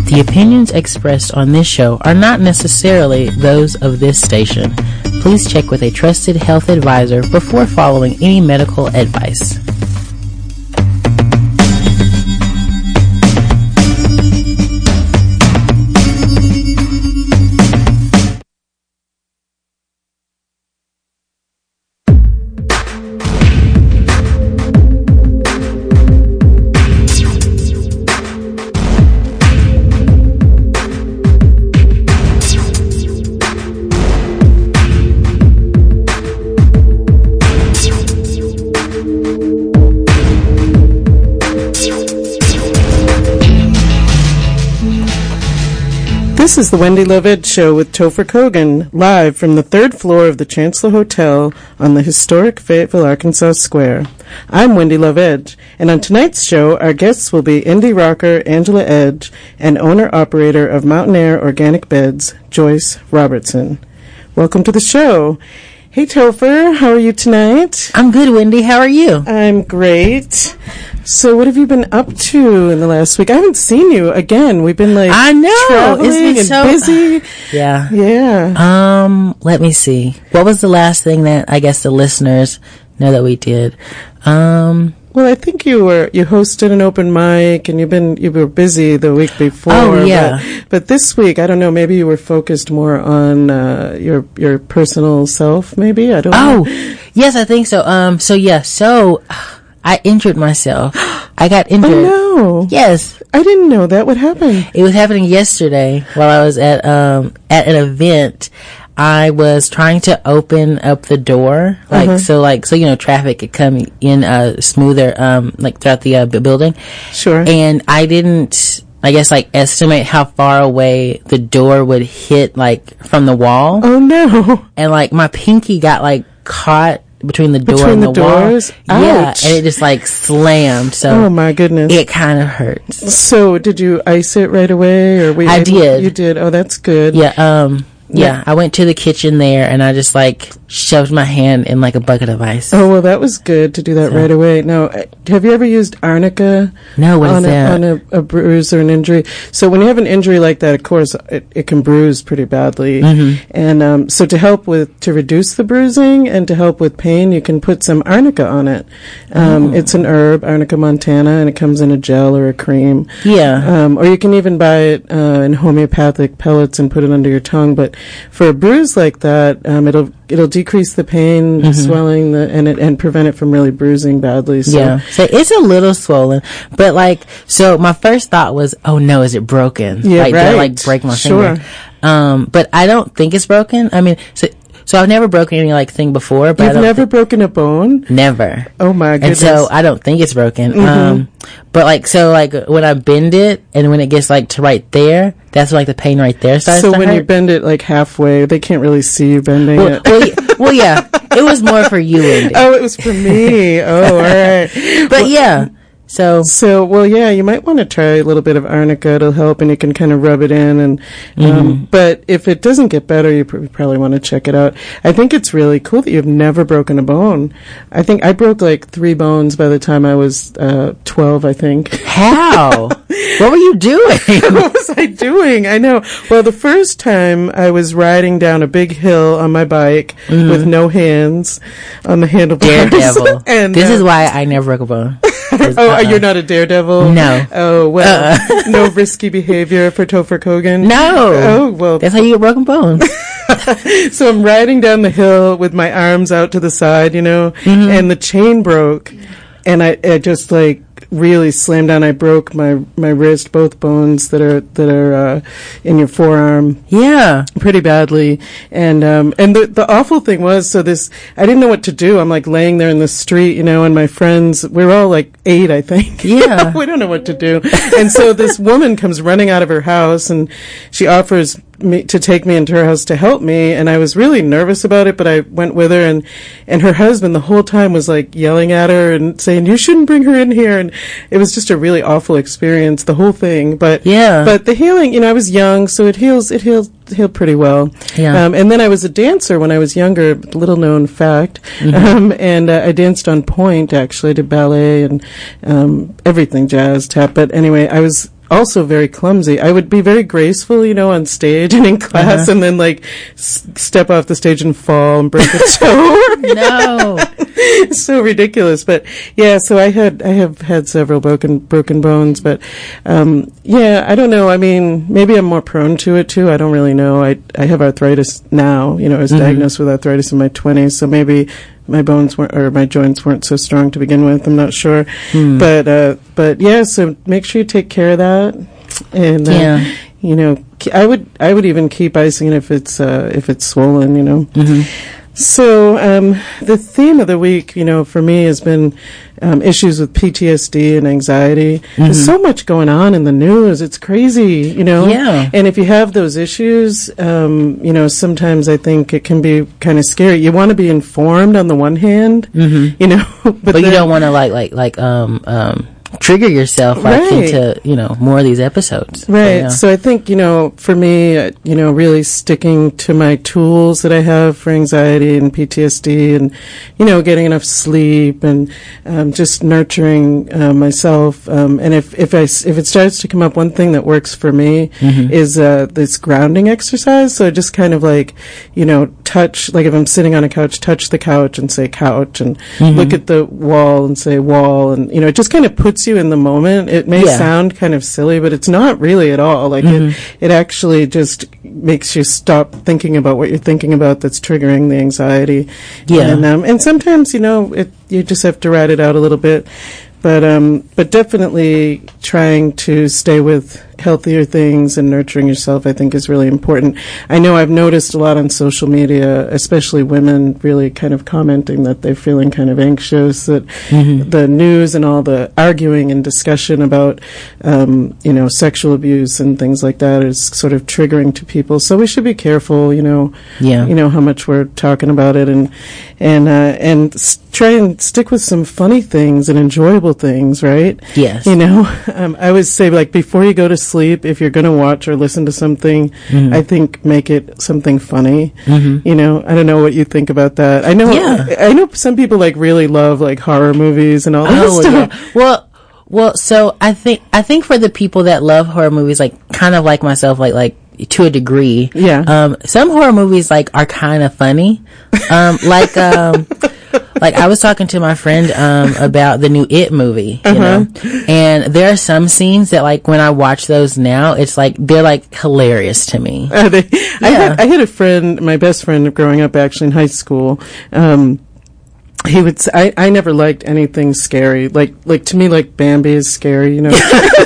The opinions expressed on this show are not necessarily those of this station. Please check with a trusted health advisor before following any medical advice. This is the Wendy Love Edge Show with Topher Kogan, live from the third floor of the Chancellor Hotel on the historic Fayetteville, Arkansas Square. I'm Wendy Love Edge, and on tonight's show, our guests will be indie rocker Angela Edge and owner-operator of Mountain Air Organic Beds, Joyce Robertson. Welcome to the show. Hey, Topher, how are you tonight? I'm good, Wendy. How are you? I'm great. So what have you been up to in the last week? I haven't seen you again. We've been I know. traveling and busy. Yeah. Yeah. Let me see. What was the last thing that I guess the listeners know that we did? Well, I think you hosted an open mic and you were busy the week before. Oh, yeah. But this week, I don't know, maybe you were focused more on, your personal self, maybe? I don't know. Oh, yes, I think so. So I injured myself. I got injured. Oh, no. Yes. I didn't know that. What happened? It was happening yesterday while I was at an event. I was trying to open up the door, so traffic could come in, smoother, throughout the building. Sure. And I didn't, estimate how far away the door would hit, from the wall. Oh, no. And, my pinky got, caught between the door and the wall. Doors? Yeah, Ouch. and it just slammed. So oh my goodness, it kind of hurts. So did you ice it right away, or I did. You did. Oh, that's good. Yeah. Yeah, I went to the kitchen there and I just shoved my hand in a bucket of ice. Oh, well, that was good to do that right away. Now, have you ever used arnica? No, what is that? On a bruise or an injury. So when you have an injury like that, of course, it can bruise pretty badly. Mm-hmm. And so to reduce the bruising and to help with pain, you can put some arnica on it. It's an herb, Arnica montana, and it comes in a gel or a cream. Yeah. Or you can even buy it in homeopathic pellets and put it under your tongue. But for a bruise like that, it'll decrease the pain, mm-hmm. swelling, and prevent it from really bruising badly. So. Yeah, so it's a little swollen, but so my first thought was, oh no, is it broken? Yeah, right. Did I break my finger? But I don't think it's broken. I mean, so I've never broken any thing before. But you've never broken a bone? Never. Oh my goodness! And so I don't think it's broken. Mm-hmm. But when I bend it and when it gets to right there, that's when the pain right there starts. So to when hurt. you bend it halfway, they can't really see you bending it. Well, yeah, it was more for you, Wendy. Oh, it was for me. Oh, all right. But yeah. So, well, yeah, you might want to try a little bit of arnica. It'll help, and you can kind of rub it in. And mm-hmm. But if it doesn't get better, you probably want to check it out. I think it's really cool that you've never broken a bone. I think I broke 3 bones by the time I was 12, I think. How? What were you doing? What was I doing? I know. Well, the first time I was riding down a big hill on my bike mm-hmm. with no hands on the handlebars. Daredevil. And this is why I never broke a bone. You're not a daredevil? No. Oh, well, no risky behavior for Topher Kogan? No. Oh, well. That's how you get broken bones. So I'm riding down the hill with my arms out to the side, mm-hmm. and the chain broke, and I just really slammed down. I broke my wrist, both bones that are in your forearm. Yeah, pretty badly. And the awful thing was, I didn't know what to do. I'm laying there in the street, and my friends, we're all 8, I think. Yeah, we don't know what to do. And so this woman comes running out of her house, and she offers me to take me into her house to help me, and I was really nervous about it, but I went with her, and her husband the whole time was yelling at her and saying, you shouldn't bring her in here, and it was just a really awful experience, the whole thing. But yeah, but the healing, I was young, so it healed pretty well. Yeah. And then I was a dancer when I was younger, little known fact. Mm-hmm. And I danced on point, actually. I did ballet and everything, jazz, tap. But anyway, I was also very clumsy. I would be very graceful, on stage and in class, and then like step off the stage and fall and break a toe. No. It's so ridiculous. But yeah, so I have had several broken bones, but I don't know. I mean, maybe I'm more prone to it too. I don't really know. I have arthritis now. I was diagnosed with arthritis in my 20s, so maybe my bones my joints weren't so strong to begin with. I'm not sure. But yeah, so make sure you take care of that. And I would even keep icing if it's swollen. So the theme of the week, for me has been issues with PTSD and anxiety. There's so much going on in the news. It's crazy, Yeah. And if you have those issues, sometimes I think it can be kind of scary. You want to be informed on the one hand, but you don't want to trigger yourself into more of these episodes. Right. So I think for me, really sticking to my tools that I have for anxiety and PTSD, and getting enough sleep, and just nurturing myself. And if it starts to come up, one thing that works for me is this grounding exercise. So just kind of like touch, like if I'm sitting on a couch, touch the couch and say couch, and look at the wall and say wall, and it just kind of puts you in the moment. It may sound kind of silly, but it's not really at all. Like it actually just makes you stop thinking about what you're thinking about that's triggering the anxiety. Yeah. And sometimes, you just have to ride it out a little bit. But definitely trying to stay with healthier things and nurturing yourself, I think, is really important. I know I've noticed a lot on social media, especially women really kind of commenting that they're feeling kind of anxious, that the news and all the arguing and discussion about, sexual abuse and things like that is sort of triggering to people. So we should be careful, how much we're talking about it, and try and stick with some funny things and enjoyable things, right? Yes. I always say, like, before you go to sleep, if you're going to watch or listen to something, I think make it something funny. I don't know what you think about that. I know some people like really love like horror movies and all that stuff. Yeah. Well, so I think for the people that love horror movies, like kind of like myself, like to a degree. Yeah. Some horror movies like are kind of funny. Like I was talking to my friend about the new It movie, and there are some scenes that like when I watch those now, it's like they're like hilarious to me. I had a friend, my best friend growing up actually in high school. He would say, I never liked anything scary. Like to me, like Bambi is scary, Not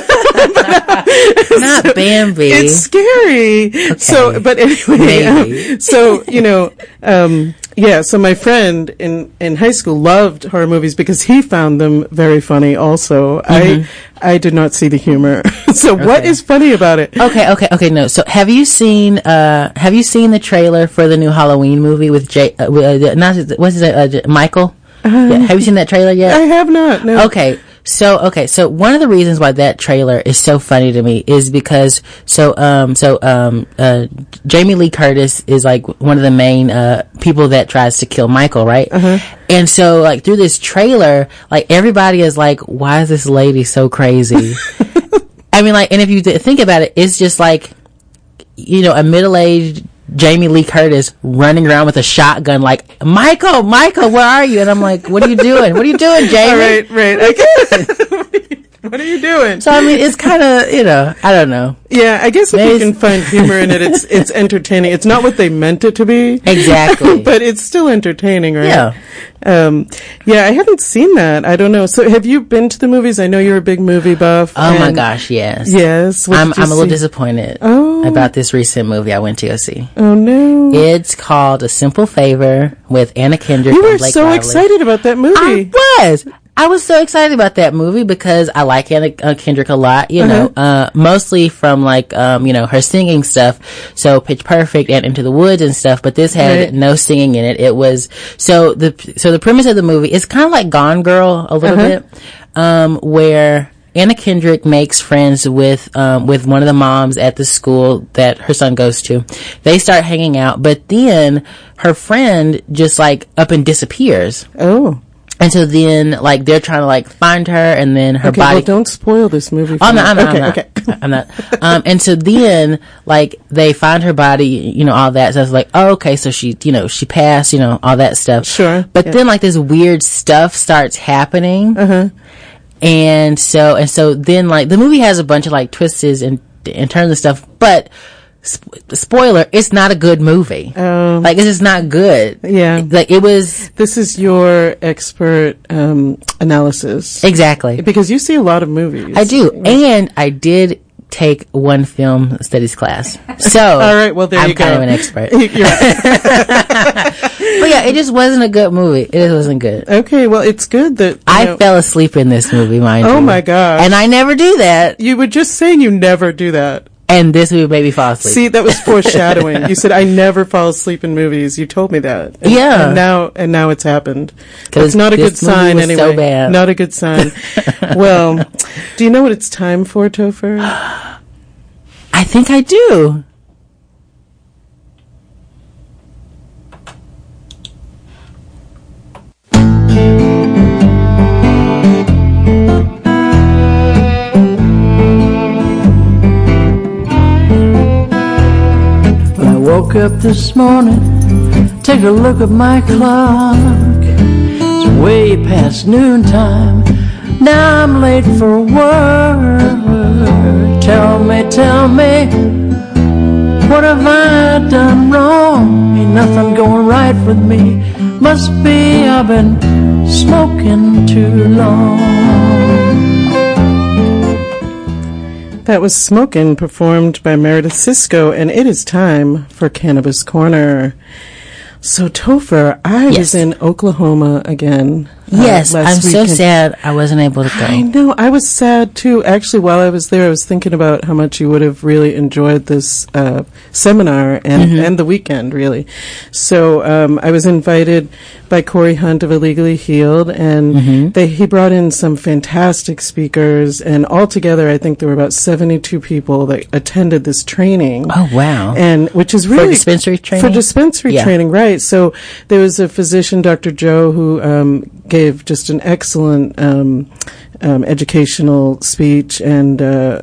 Bambi. It's scary. Okay. So, but anyway, so my friend in high school loved horror movies because he found them very funny also. I did not see the humor. So what is funny about it? Okay, no. So have you seen the trailer for the new Halloween movie with Michael? Have you seen that trailer yet? I have not, no. Okay. So one of the reasons why that trailer is so funny to me is because Jamie Lee Curtis is like one of the main people that tries to kill Michael, right? And so like through this trailer, like everybody is like, why is this lady so crazy? I mean, like, and if you think about it, it's just like, a middle-aged Jamie Lee Curtis running around with a shotgun like, Michael, where are you? And I'm like, what are you doing? What are you doing, Jamie? Right. I get it. What are you doing? So, I mean, it's kind of, I don't know. Yeah, I guess if you can find humor in it, it's entertaining. It's not what they meant it to be. Exactly. But it's still entertaining, right? Yeah. I haven't seen that. I don't know. So have you been to the movies? I know you're a big movie buff. Oh my gosh, yes. Yes. I'm a little disappointed about this recent movie I went to go see. Oh no. It's called A Simple Favor with Anna Kendrick. You were and Blake so Lively. excited about that movie. I was so excited about that movie because I like Anna Kendrick a lot, mostly from like, her singing stuff. So Pitch Perfect and Into the Woods and stuff, but this had no singing in it. It was, so the premise of the movie is kind of like Gone Girl a little bit, where Anna Kendrick makes friends with one of the moms at the school that her son goes to. They start hanging out, but then her friend just like up and disappears. Oh. And so then, like, they're trying to, like, find her, and then her body... Well, don't spoil this movie. I'm not. And so then, like, they find her body, you know, all that. So it's like, oh, okay, so she, you know, she passed, you know, all that stuff. Sure. But then, like, this weird stuff starts happening. And so then, like, the movie has a bunch of, like, twists and turns and stuff, but... spoiler, it's not a good movie. Like, it's just not good. Yeah. Like, it was... This is your expert analysis. Exactly. Because you see a lot of movies. I do. And I did take one film studies class. So... All right, well, there you go. I'm kind of an expert. You're right. But yeah, it just wasn't a good movie. It just wasn't good. Okay, well, it's good that... I fell asleep in this movie, mind you. Oh, my gosh. And I never do that. You were just saying you never do that. And this movie made me fall asleep. See, that was foreshadowing. You said, I never fall asleep in movies. You told me that. Yeah. And now it's happened. It's not a good sign anyway. So bad. Not a good sign. Well, do you know what it's time for, Topher? I think I do. Woke up this morning, take a look at my clock. It's way past noontime, now I'm late for work. Tell me, what have I done wrong? Ain't nothing going right with me. Must be I've been smoking too long. That was Smokin', performed by Meredith Sisko, and it is time for Cannabis Corner. So, Topher, I was in Oklahoma again. Yes, last I'm weekend. so sad I wasn't able to go. I know, I was sad too. Actually, while I was there, I was thinking about how much you would have really enjoyed this seminar and the weekend, really. So I was invited by Corey Hunt of Illegally Healed, and he brought in some fantastic speakers, and altogether, I think there were about 72 people that attended this training. Oh, wow. And which is really... For dispensary training? For dispensary training, right. So there was a physician, Dr. Joe, who gave just an excellent educational speech, and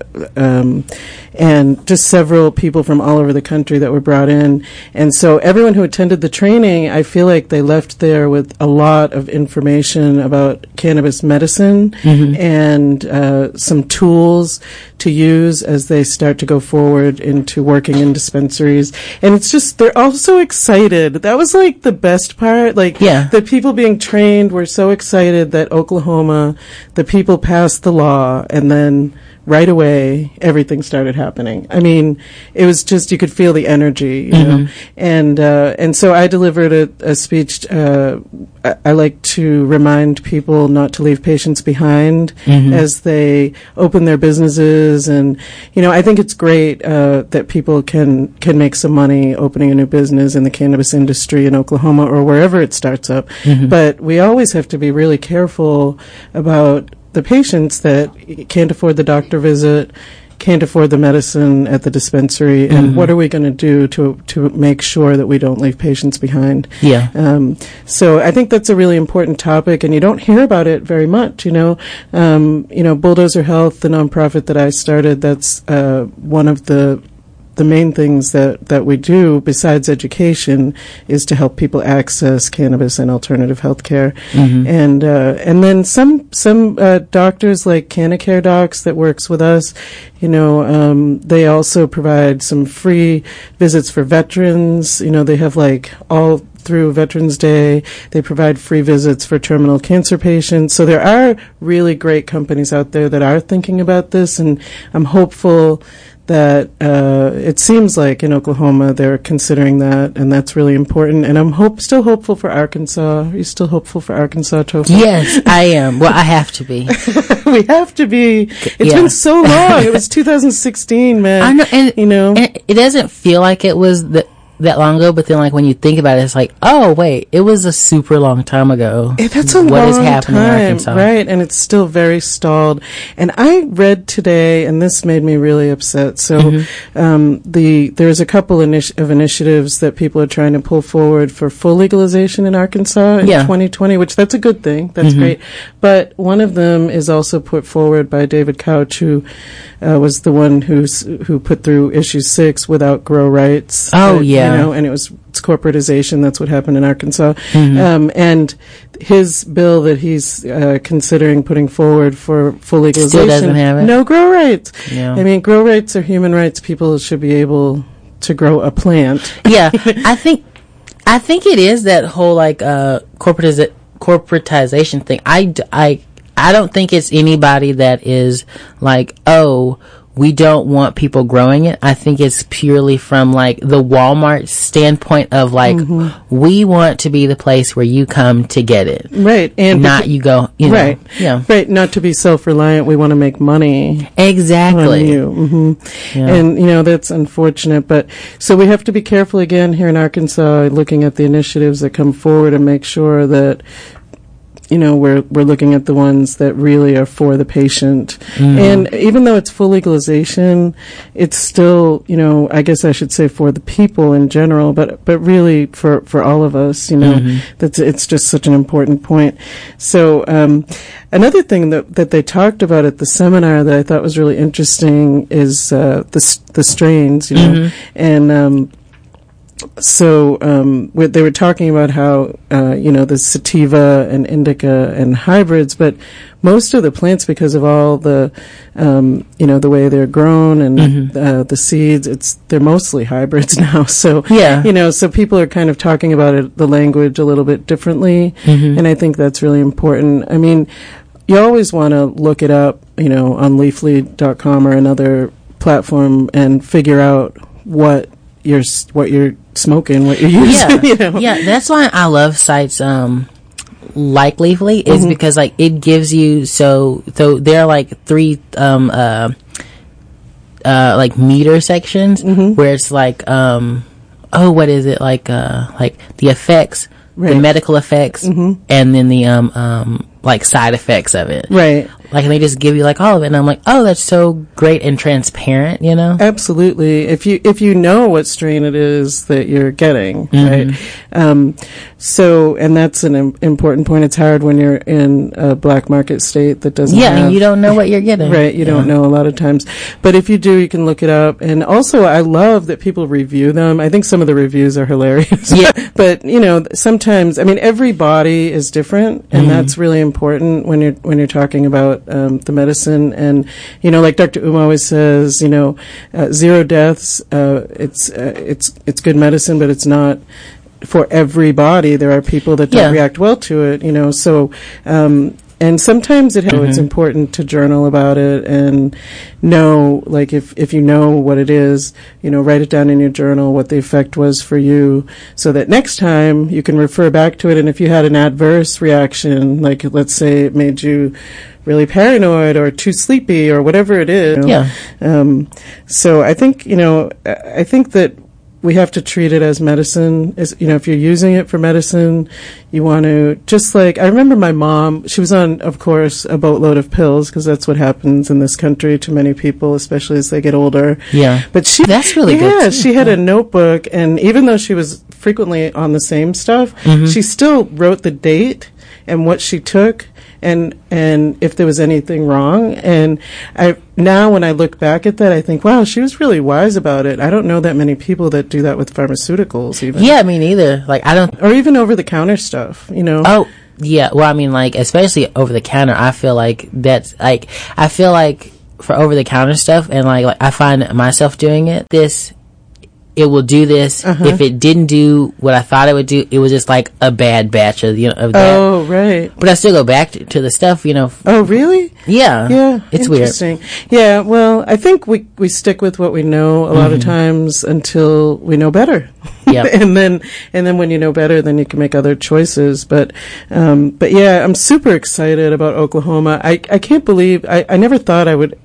just several people from all over the country that were brought in. And so everyone who attended the training, I feel like they left there with a lot of information about cannabis medicine and some tools to use as they start to go forward into working in dispensaries. And it's just, they're all so excited. That was like the best part. Like, the people being trained were so excited that Oklahoma, the people passed the law, and then right away everything started happening. I mean, it was just, you could feel the energy, you know. And so I delivered a speech. I like to remind people not to leave patients behind as they open their businesses. And, you know, I think it's great that people can make some money opening a new business in the cannabis industry in Oklahoma or wherever it starts up. But we always have to be really careful about the patients that can't afford the doctor visit, can't afford the medicine at the dispensary, and what are we going to do to make sure that we don't leave patients behind? So I think that's a really important topic, and you don't hear about it very much. You know, Bulldozer Health, the nonprofit that I started, that's one of the main things that we do besides education is to help people access cannabis and alternative health care. And then some doctors like CannaCare Docs that works with us, you know, they also provide some free visits for veterans. You know, they have like all through Veterans Day, they provide free visits for terminal cancer patients. So there are really great companies out there that are thinking about this, and I'm hopeful that it seems like in Oklahoma they're considering that, and that's really important. And I'm still hopeful for Arkansas. Are you still hopeful for Arkansas, Topher? Yes, I am. Well, I have to be. We have to be. It's been so long. It was 2016, man. I know, and you know, and it doesn't feel like it was that long ago, but then like when you think about it, it's like, oh wait, it was a super long time ago. That's a what long is happening time, in Arkansas, right? And it's still very stalled. And I read today, and this made me really upset. So there's a couple of initiatives that people are trying to pull forward for full legalization in Arkansas in 2020, which that's a good thing. That's great. But one of them is also put forward by David Couch, who was the one who put through issue 6 without grow rights. Oh, yeah. You know, and it's corporatization. That's what happened in Arkansas. And his bill that he's considering putting forward for full legalization still doesn't have it. No grow rights. Yeah. I mean, grow rights are human rights. People should be able to grow a plant. Yeah, I think it is that whole like corporatization thing. I don't think it's anybody that is like, oh, we don't want people growing it. I think it's purely from like the Walmart standpoint of like, we want to be the place where you come to get it. Right. And not you go, you know. Right. Yeah. Right. Not to be self-reliant. We want to make money. Exactly. On you. Yeah. And, you know, that's unfortunate. But so we have to be careful again here in Arkansas, looking at the initiatives that come forward and make sure that, you know, we're looking at the ones that really are for the patient. And even though it's full legalization, it's still, you know, I guess I should say for the people in general, but really for all of us, you know, it's just such an important point. So, another thing that they talked about at the seminar that I thought was really interesting is, the strains, you know, and, so they were talking about how you know, the sativa and indica and hybrids, but most of the plants, because of all the you know, the way they're grown and the seeds, they're mostly hybrids now. So you know, so people are kind of talking about it, the language a little bit differently, and I think that's really important. I mean, you always want to look it up, you know, on Leafly.com or another platform and figure out what you're smoking, what you're using. You know? Yeah, that's why I love sites like Leafly, is because like it gives you so there are like 3 like meter sections where it's like what is it, like the effects, the medical effects, and then the like side effects of it. Right. Like, and they just give you like all of it, and I'm like, oh, that's so great and transparent, you know? Absolutely. If you know what strain it is that you're getting, right? So, and that's an important point. It's hard when you're in a black market state that doesn't have, and you don't know what you're getting. Right. You don't know a lot of times. But if you do, you can look it up. And also, I love that people review them. I think some of the reviews are hilarious. Yeah. But, you know, sometimes, I mean, every body is different, and that's really important when you're talking about the medicine. And, you know, like Dr. always says, you know, 0 deaths, it's good medicine, but it's not for everybody. There are people that don't react well to it, you know, so, and sometimes it's important to journal about it and know, like, if you know what it is, you know, write it down in your journal, what the effect was for you, so that next time you can refer back to it. And if you had an adverse reaction, like, let's say it made you really paranoid or too sleepy or whatever it is. You know? So I think, you know, I think that we have to treat it as medicine. As, you know, if you're using it for medicine, you want to, just like, I remember my mom, she was on, of course, a boatload of pills, because that's what happens in this country to many people, especially as they get older. Yeah. But that's really good. Yeah, she had a notebook, and even though she was frequently on the same stuff, she still wrote the date and what she took, and if there was anything wrong. And now when I look back at that, I think, wow, she was really wise about it. I don't know that many people that do that with pharmaceuticals even. Yeah, me neither. Like, I don't. Or even over-the-counter stuff, you know. Oh, yeah. Well, I mean, like, especially over-the-counter, I feel like that's, like, I feel like for over-the-counter stuff, and, like I find myself doing it, it will do this. If it didn't do what I thought it would do, it was just like a bad batch of, of that. Oh, right. But I still go back to the stuff, you know. Oh, really? Yeah. Yeah. It's interesting. Weird. Yeah. Well, I think we stick with what we know a lot of times until we know better. Yeah. and then when you know better, then you can make other choices. But yeah, I'm super excited about Oklahoma. I can't believe, I never thought I would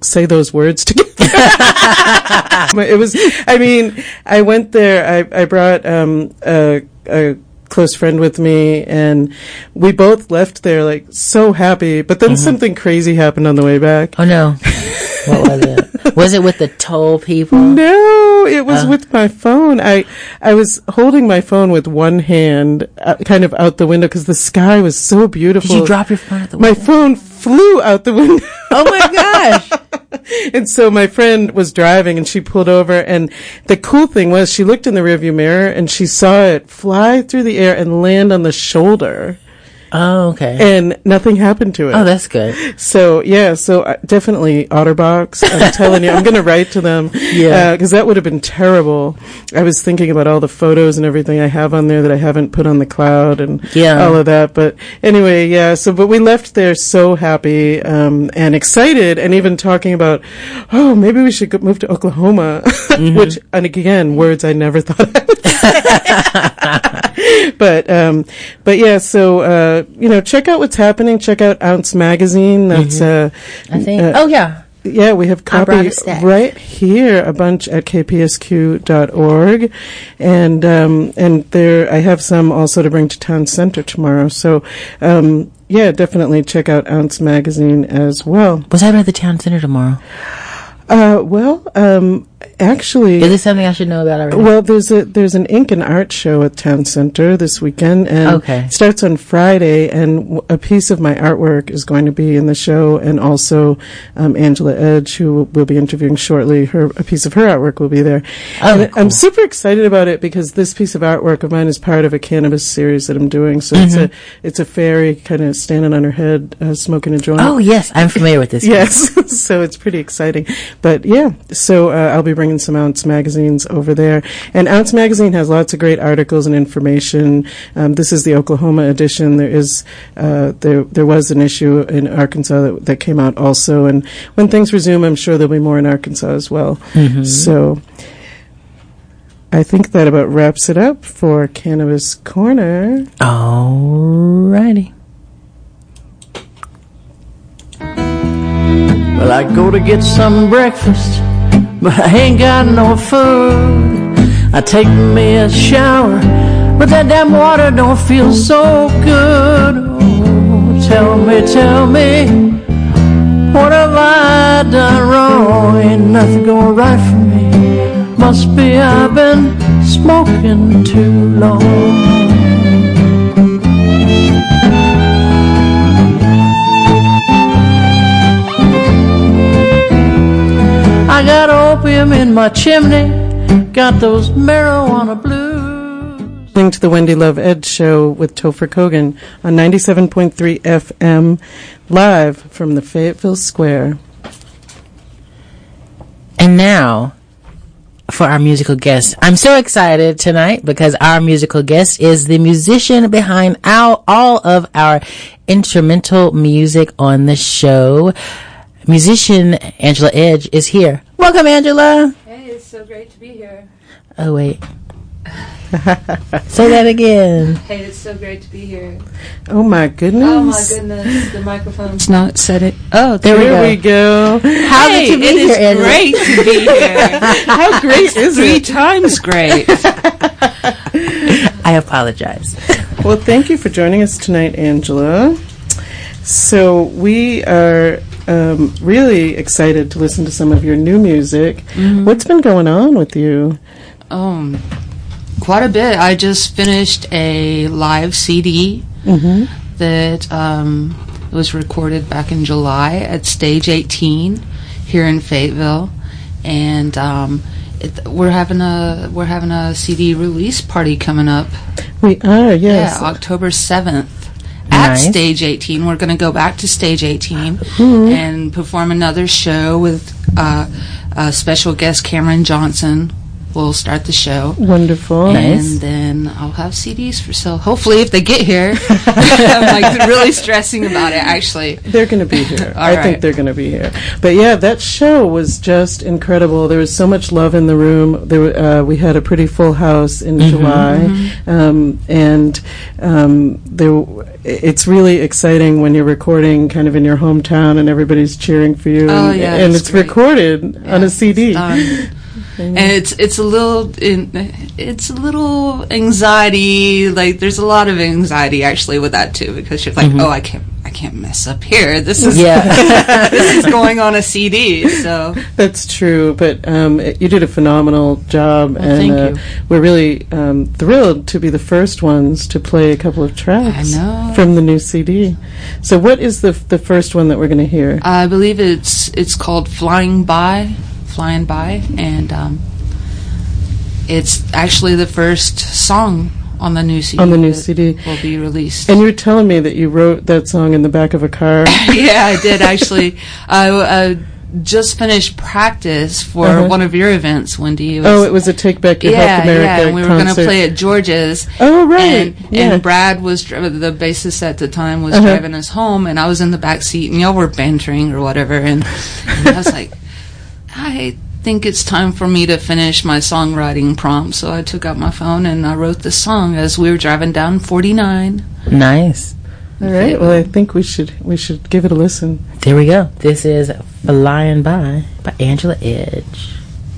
say those words together. It was, I mean, I went there, I brought a close friend with me, and we both left there like so happy, but then something crazy happened on the way back. Oh no. What was it? Was it with the toll people? No, it was with my phone. I was holding my phone with one hand, kind of out the window, because the sky was so beautiful. Did you drop your phone out the window? My phone flew out the window. Oh my gosh. And so my friend was driving, and she pulled over, and the cool thing was she looked in the rearview mirror, and she saw it fly through the air and land on the shoulder. Oh, okay. And nothing happened to it. Oh, that's good. So, yeah, definitely Otterbox. I'm telling you, I'm going to write to them. Yeah. Because that would have been terrible. I was thinking about all the photos and everything I have on there that I haven't put on the cloud and all of that. But anyway, yeah, but we left there so happy and excited, and even talking about, maybe we should move to Oklahoma, which, and again, words I never thought I would say. But yeah, so, check out what's happening. Check out Ounce Magazine. That's, I think, yeah, we have copy right here, a bunch at kpsq.org. And there, I have some also to bring to Town Center tomorrow. So, definitely check out Ounce Magazine as well. What's happening at the Town Center tomorrow? Actually, is this something I should know about already? Well, there's an ink and art show at Town Center this weekend, and it starts on Friday, and a piece of my artwork is going to be in the show, and also Angela Edge, who we'll be interviewing shortly, a piece of her artwork will be there. Cool. I'm super excited about it because this piece of artwork of mine is part of a cannabis series that I'm doing, so it's a fairy kind of standing on her head, smoking a joint. Oh, yes, I'm familiar with this. Yes, so it's pretty exciting. But yeah, so I'll be bringing some Ounce magazines over there. And Ounce Magazine has lots of great articles and information. This is the Oklahoma edition. There is, there was an issue in Arkansas that came out also. And when things resume, I'm sure there'll be more in Arkansas as well. So I think that about wraps it up for Cannabis Corner. Alrighty. Well, I go to get some breakfast, but I ain't got no food. I take me a shower, but that damn water don't feel so good. Oh, tell me, what have I done wrong? Ain't nothing going right for me. Must be I've been smoking too long. I got opium in my chimney, got those marijuana blues. Listening to the Wendy Love Ed Show with Topher Kogan on 97.3 FM, live from the Fayetteville Square. And now, for our musical guest. I'm so excited tonight because our musical guest is the musician behind all of our instrumental music on the show. Musician Angela Edge is here. Welcome, Angela. Hey, it's so great to be here. Oh, wait. Say that again. Hey, it's so great to be here. Oh, my goodness. Oh, my goodness. The microphone's not set it. Oh, there we go. How did you be here, Angela? It is great to be here. How great is it? 3 times great. I apologize. Well, thank you for joining us tonight, Angela. So we are really excited to listen to some of your new music. Mm-hmm. What's been going on with you? Quite a bit. I just finished a live CD that was recorded back in July at Stage 18 here in Fayetteville, and we're having a CD release party coming up. We are, yes. Yeah, October 7th. At Stage 18, we're going to go back to Stage 18 and perform another show with special guest Cameron Johnson we'll start the show. Wonderful. And then I'll have CDs for sale. Hopefully, if they get here. I'm like really stressing about it, actually. They're going to be here. I right. think they're going to be here. But yeah, that show was just incredible. There was so much love in the room. We had a pretty full house in July. It's really exciting when you're recording kind of in your hometown and everybody's cheering for you. Oh, yeah. And it's great. recorded on a CD. And it's a little anxiety. Like there's a lot of anxiety actually with that too, because you're like, oh, I can't mess up here. This is this is going on a CD. So that's true. But you did a phenomenal job, and we're really thrilled to be the first ones to play a couple of tracks from the new CD. So what is the first one that we're going to hear? I believe it's called Flying By, and it's actually the first song on the new CD. On the new CD. Will be released. And you were telling me that you wrote that song in the back of a car. Yeah, I did actually. I just finished practice for one of your events, Wendy. It was a Take Back Your Health America concert. Yeah, and we were going to play at George's. Oh, right. And Brad was, the bassist at the time, was driving us home, and I was in the back seat, and y'all were bantering or whatever, and I was like, I think it's time for me to finish my songwriting prompt. So I took out my phone and I wrote this song as we were driving down 49. Nice. All right. Well, I think we should give it a listen. There we go. This is Flying By Angela Edge.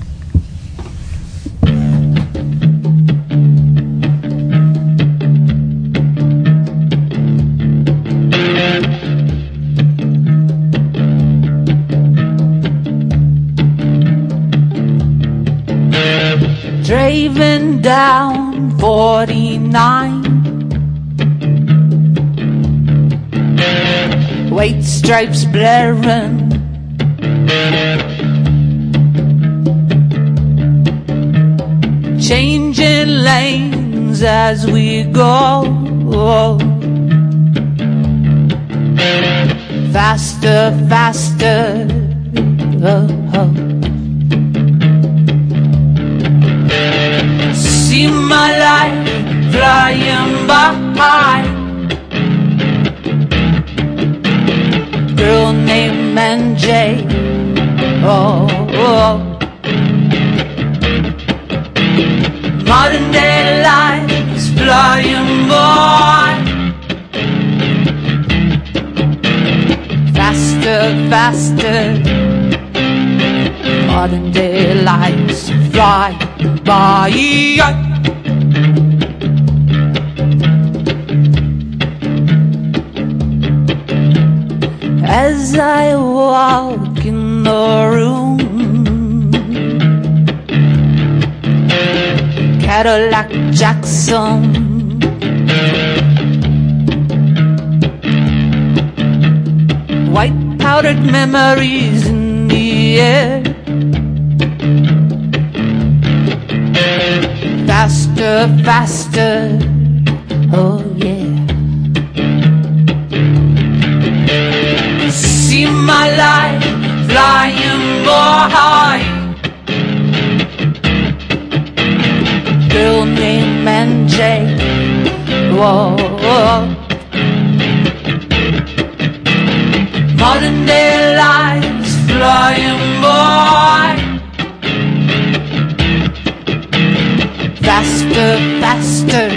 Driving down 49, white stripes blaring, changing lanes as we go, faster, faster, See my life flying by, girl named MJ. Modern day life is flying by, faster, faster. Modern day lives fly by. As I walk in the room, Cadillac Jackson, white powdered memories in the air, faster, faster, oh yeah. See my life flying by, girl named MJ. Whoa, whoa. Modern day lives flying by, faster, faster.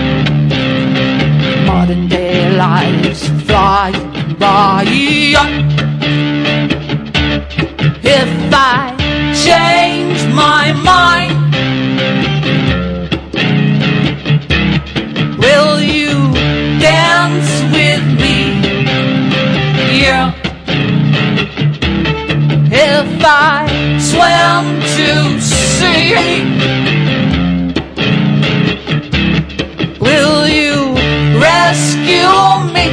Modern day lives flying by. If I change my mind, will you dance with me? Yeah. If I swim to sea, will you rescue me?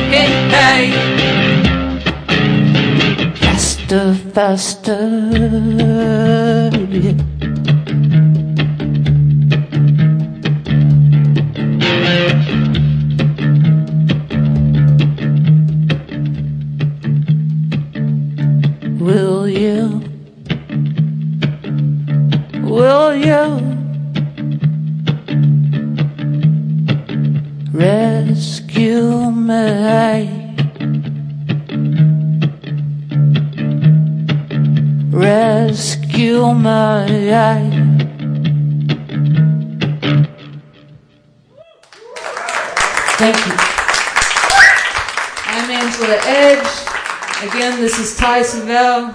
Faster, faster, yeah. Will you me. Rescue me. Thank you. I'm Angela Edge. Again, this is Ty Savell.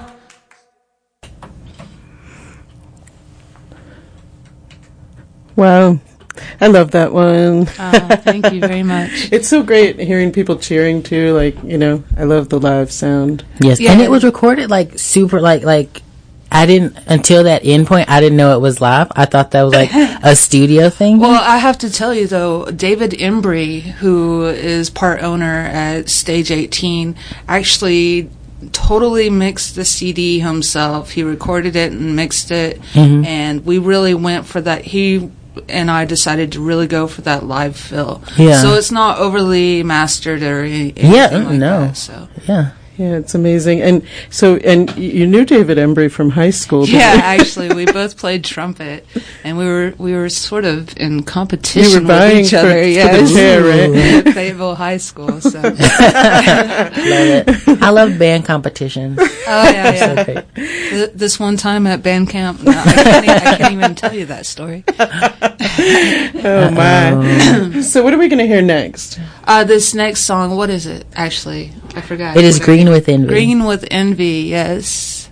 Wow. I love that one. Thank you very much. It's so great hearing people cheering too. Like, you know, I love the live sound. Yes, Yeah. and it was recorded like super, like I didn't, until that end point, I didn't know it was live. I thought that was like a studio thing. Well, I have to tell you though, David Embry, who is part owner at Stage 18, actually totally mixed the CD himself. He recorded it and mixed it, and we really went for that. He and I decided to really go for that live feel. Yeah. So it's not overly mastered or anything like no. that. So. Yeah. Yeah, it's amazing. And so, and you knew David Embry from high school. didn't Yeah, you? actually, we both played trumpet, and we were sort of in You competition were vying with each other. for the Yes, chair, right? at Fayetteville High School. So, Love it. I love band competitions. oh yeah. So great. This one time at band camp, no, I can't even tell you that story. Oh my! So, what are we going to hear next? This next song, what is it? Actually, I forgot. It is Green with Envy. Green with Envy. Yes.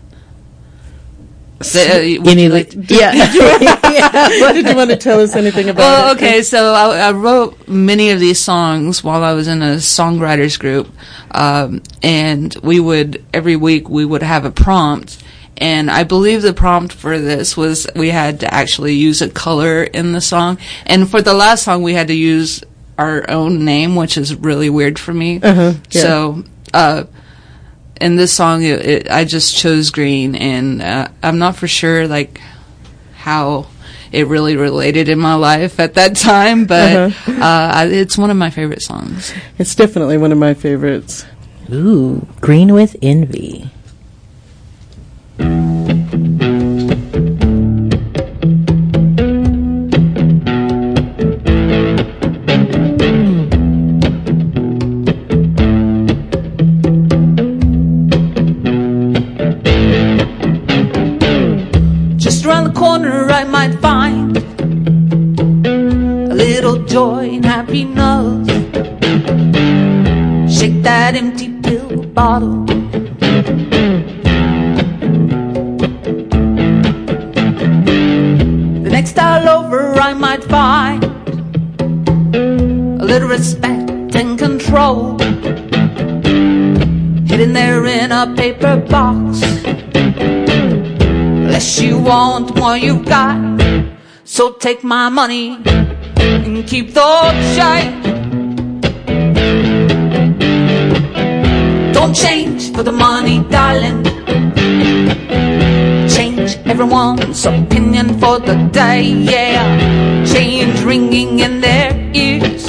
Any, Did you want to tell us anything about Well, it? okay, so I wrote many of these songs while I was in a songwriters group, and every week we would have a prompt, and I believe the prompt for this was we had to actually use a color in the song, and for the last song we had to use our own name, which is really weird for me. Yeah. So, in this song, I just chose green, and I'm not for sure like how it really related in my life at that time, but it's one of my favorite songs. It's definitely one of my favorites. Ooh, Green with Envy. Just around the corner I might find a little joy and happiness. Shake that empty pill bottle. The next style over I might find a little respect and control, hidden there in a paper box. Less you want, more you've got. So take my money and keep the change. Don't change for the money, darling. Change everyone's opinion for the day, yeah. Change ringing in their ears.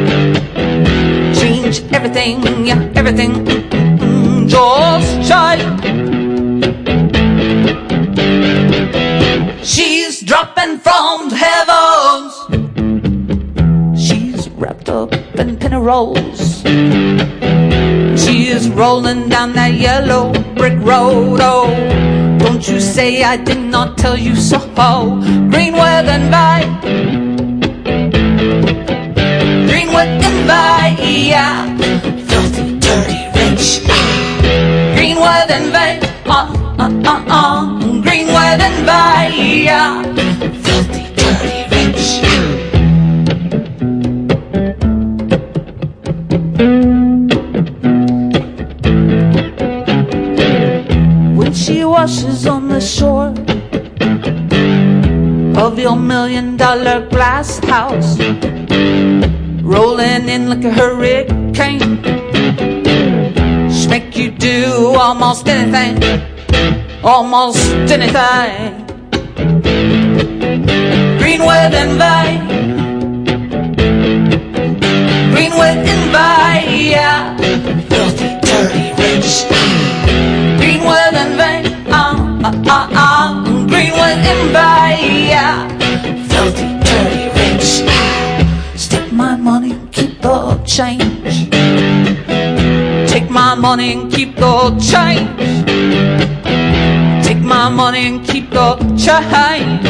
Change everything, yeah, everything. Just change. She's dropping from the heavens. She's wrapped up in pinarolls. She's rolling down that yellow brick road. Oh, don't you say I did not tell you so. Green with envy. Green with envy, yeah. Filthy, dirty, rich. Green with envy. Green with envy, yeah. Filthy, dirty, rich. When she washes on the shore of your $1 million glass house, rolling in like a hurricane, she make you do almost anything. Almost anything. Green with envy. Green with envy, yeah. Filthy, dirty, rich. Green with envy. Green with envy, yeah. Filthy, dirty, rich. Stick my money, keep the change. money and keep the change. Take my money and keep the change.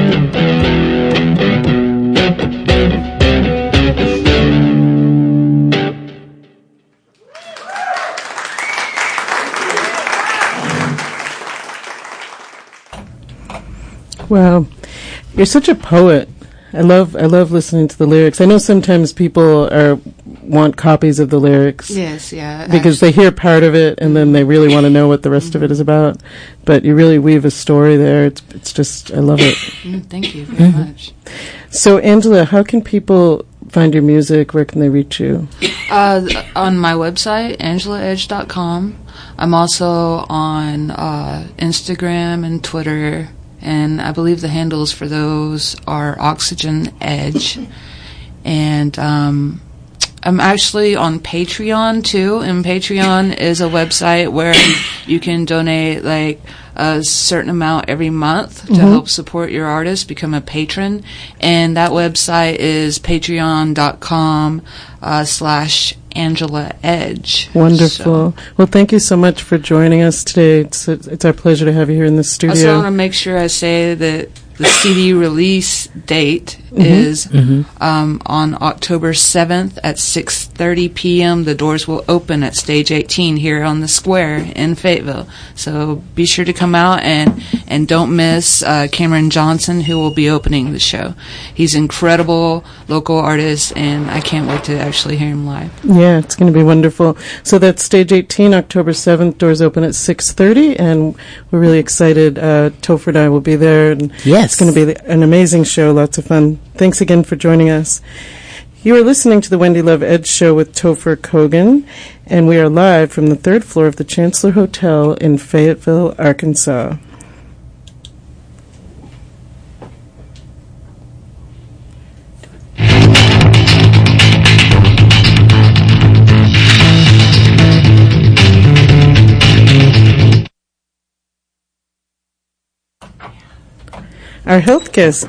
Wow, you're such a poet. I love listening to the lyrics. I know sometimes people want copies of the lyrics. Yes, yeah. Because they hear part of it and then they really want to know what the rest of it is about. But you really weave a story there. It's just, I love it. Thank you very much. So, Angela, how can people find your music? Where can they reach you? On my website, angelaedge.com. I'm also on Instagram and Twitter. And I believe the handles for those are Oxygen Edge. And I'm actually on Patreon, too. And Patreon is a website where you can donate, like, a certain amount every month to help support your artist, become a patron. And that website is patreon.com/Angela Edge. Wonderful. So, well, thank you so much for joining us today. It's our pleasure to have you here in the studio. I also want to make sure I say that the CD release date is on October 7th at 6:30 p.m. The doors will open at Stage 18 here on the square in Fayetteville. So be sure to come out and don't miss Cameron Johnson, who will be opening the show. He's an incredible local artist, and I can't wait to actually hear him live. Yeah, it's going to be wonderful. So that's Stage 18, October 7th. Doors open at 6:30, and we're really excited. Topher and I will be there. And Yes. It's going to be an amazing show, lots of fun. Thanks again for joining us. You are listening to the Wendy Love Edge Show with Topher Kogan, and we are live from the 3rd floor of the Chancellor Hotel in Fayetteville, Arkansas. Our health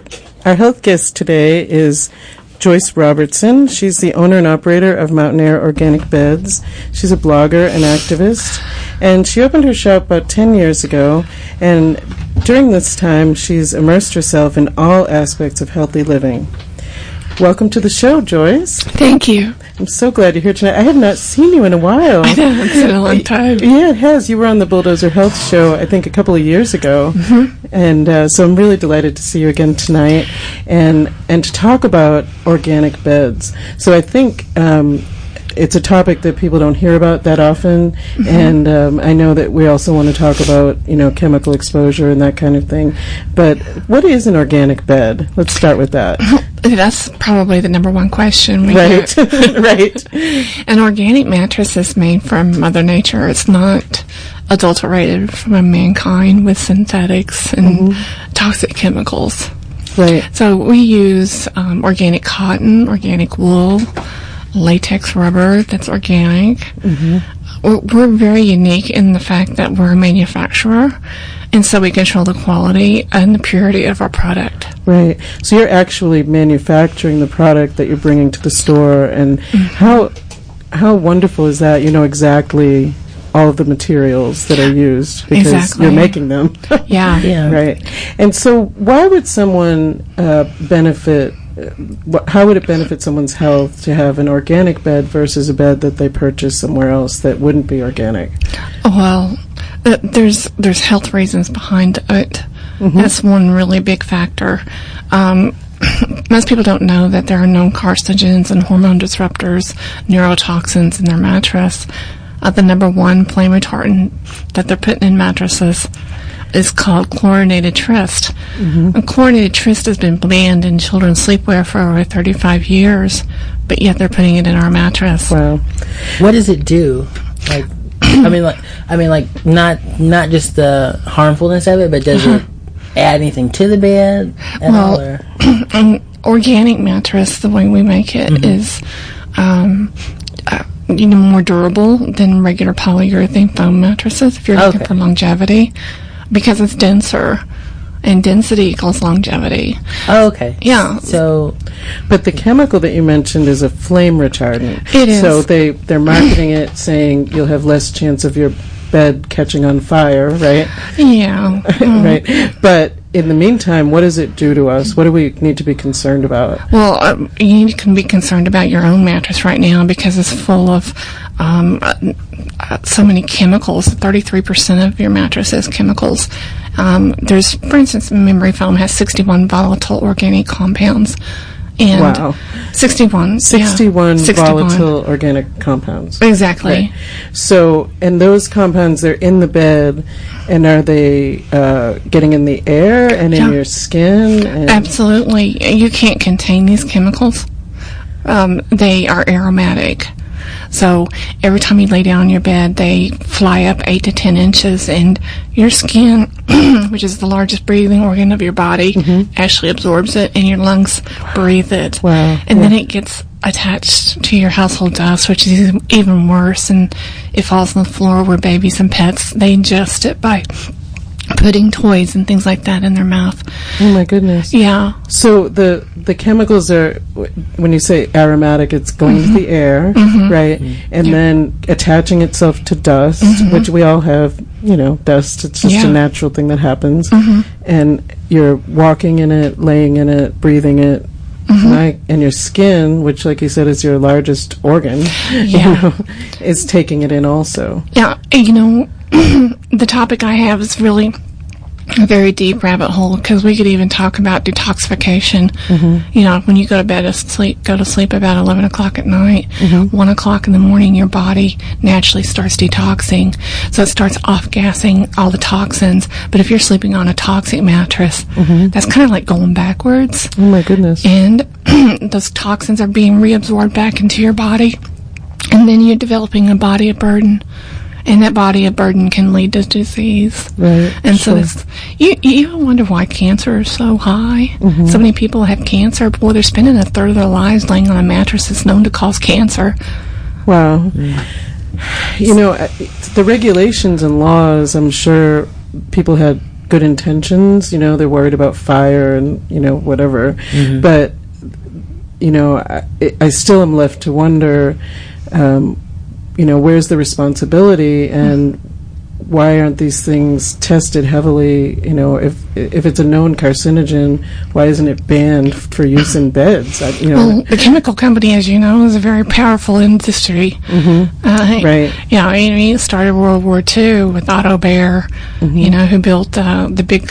guest today is Joyce Robertson. She's the owner and operator of Mountain Air Organic Beds. She's a blogger and activist, and she opened her shop about 10 years ago, and during this time she's immersed herself in all aspects of healthy living. Welcome to the show, Joyce. Thank you. I'm so glad you're here tonight. I have not seen you in a while. I know, it's been a long time. Yeah, it has. You were on the Bulldozer Health Show, I think, a couple of years ago. And so I'm really delighted to see you again tonight and to talk about organic beds. So I think it's a topic that people don't hear about that often, and I know that we also want to talk about, chemical exposure and that kind of thing. But what is an organic bed? Let's start with that. That's probably the number one question we Right, get. right. An organic mattress is made from Mother Nature. It's not adulterated from mankind with synthetics and toxic chemicals. Right. So we use organic cotton, organic wool, latex rubber that's organic. We're very unique in the fact that we're a manufacturer, and so we control the quality and the purity of our product. Right. So you're actually manufacturing the product that you're bringing to the store, and how wonderful is that? You know exactly all of the materials that are used because Exactly. you're making them. Yeah. Yeah. Right. And so why would someone benefit? How would it benefit someone's health to have an organic bed versus a bed that they purchase somewhere else that wouldn't be organic? Well, there's health reasons behind it. That's one really big factor. Most people don't know that there are known carcinogens and hormone disruptors, neurotoxins in their mattress. The number one flame retardant that they're putting in mattresses is called chlorinated Trist. And chlorinated Trist has been banned in children's sleepwear for over 35 years, but yet they're putting it in our mattress. Wow. What does it do? Like, not just the harmfulness of it, but does it add anything to the bed at all? Or? An organic mattress, the way we make it, is more durable than regular polyurethane foam mattresses if you're looking for longevity, because it's denser and density equals longevity. Oh, okay. Yeah. So, But the chemical that you mentioned is a flame retardant. It is. So they're marketing it saying you'll have less chance of your bed catching on fire, right? Yeah. Right. But in the meantime, what does it do to us? What do we need to be concerned about? Well, you can be concerned about your own mattress right now because it's full of so many chemicals. 33% of your mattress is chemicals. There's, for instance, memory foam has 61 volatile organic compounds. And Wow. 61. 61 yeah. 61. volatile organic compounds. Exactly. Right. So, and those compounds, they're in the bed, and are they getting in the air and in Yeah. your skin? And Absolutely. You can't contain these chemicals. They are aromatic. So every time you lay down on your bed, they fly up 8 to 10 inches, and your skin, which is the largest breathing organ of your body, actually absorbs it, and your lungs breathe it. Wow. And then it gets attached to your household dust, which is even worse, and it falls on the floor where babies and pets, they ingest it by putting toys and things like that in their mouth. Oh my goodness. Yeah. So the chemicals are, when you say aromatic, it's going to the air, right? And then attaching itself to dust, which we all have, dust. It's just a natural thing that happens. And you're walking in it, laying in it, breathing it. And your skin, which, like you said, is your largest organ, is taking it in also. Yeah. The topic I have is really a very deep rabbit hole because we could even talk about detoxification. When you go to to sleep about 11 o'clock at night, 1 o'clock in the morning, your body naturally starts detoxing. So it starts off-gassing all the toxins. But if you're sleeping on a toxic mattress, that's kind of like going backwards. Oh my goodness. And those toxins are being reabsorbed back into your body. And then you're developing a body of burden. And that body of burden can lead to disease. Right. And so you even wonder why cancer is so high. So many people have cancer. Boy, they're spending a third of their lives laying on a mattress that's known to cause cancer. Wow. The regulations and laws, I'm sure people had good intentions. They're worried about fire and, whatever. But, I still am left to wonder, where's the responsibility and why aren't these things tested heavily? If it's a known carcinogen, why isn't it banned for use in beds? Well, the chemical company, as you know, is a very powerful industry. Right. Yeah, it started World War II with Otto Baer, who built the big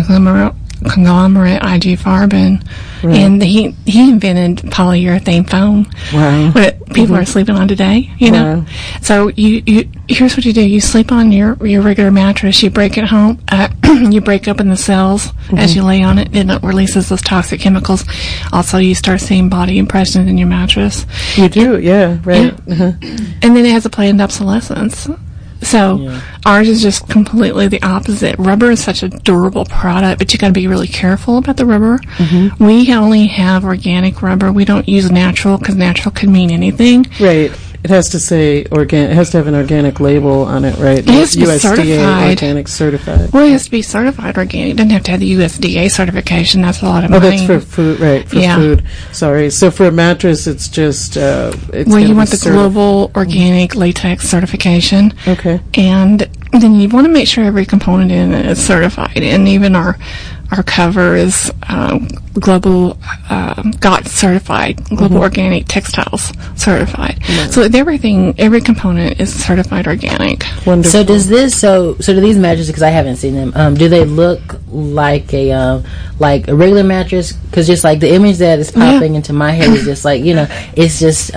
conglomerate IG Farben, and he invented polyurethane foam. Wow. What people are sleeping on today, Wow. So you here's what you do: you sleep on your regular mattress, you break it home, you break open the cells as you lay on it, and it releases those toxic chemicals. Also, you start seeing body impressions in your mattress. You do, yeah, right. Yeah. And then it has a planned obsolescence. So ours is just completely the opposite. Rubber is such a durable product, but you got to be really careful about the rubber. We only have organic rubber. We don't use natural because natural could mean anything. Right. It has to say organic. It has to have an organic label on it, right? It has to be USDA certified. organic certified. Well, it has to be certified organic. It doesn't have to have the USDA certification. That's a lot of Oh, money. that's for food, right? For food. Sorry. So for a mattress, it's just. It's well, you gotta want be the global organic latex certification. Okay. And then you want to make sure every component in it is certified. And even our cover is global GOTS certified, Global Organic Textiles certified. So every component is certified organic. Wonderful. So does this? So do these mattresses? Because I haven't seen them. Do they look like a regular mattress? Because just like the image that is popping into my head is just like it's just